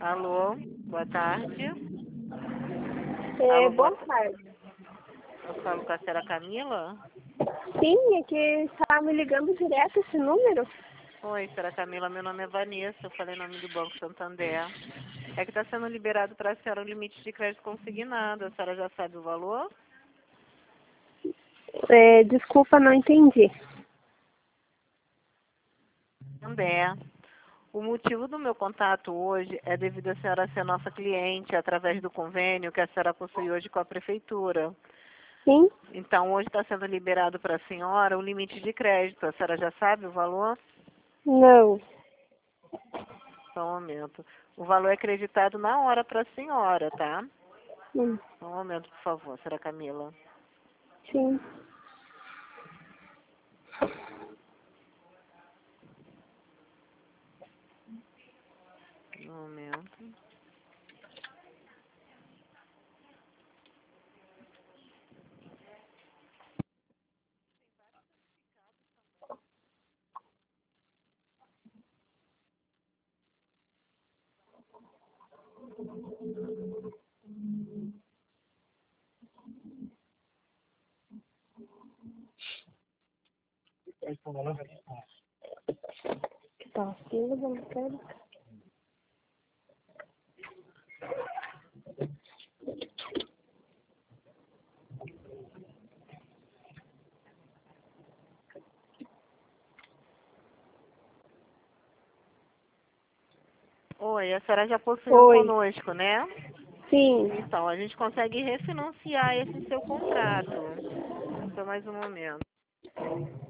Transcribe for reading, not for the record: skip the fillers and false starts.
Alô, boa tarde. Alô, Boa tarde. eu falo com a senhora Camila? Sim, é que está me ligando direto esse número? Oi, senhora Camila, meu nome é Vanessa, eu falei em nome do Banco Santander. É que está sendo liberado para a senhora o limite de crédito consignado, a senhora já sabe o valor? Desculpa, não entendi. Santander. O motivo do meu contato hoje é devido a senhora ser nossa cliente através do convênio que a senhora possui hoje com a prefeitura. Sim? Então, hoje está sendo liberado para a senhora o limite de crédito. A senhora já sabe o valor? Não. Só um momento. O valor é acreditado na hora para a senhora, tá? Hum, Só um momento, por favor, senhora Camila. Sim. Um momento. Que tal? Sim, eu não quero. Oi, a senhora já possuiu Oi. conosco, né? Sim. Então, a gente consegue refinanciar esse seu contrato. Só mais um momento.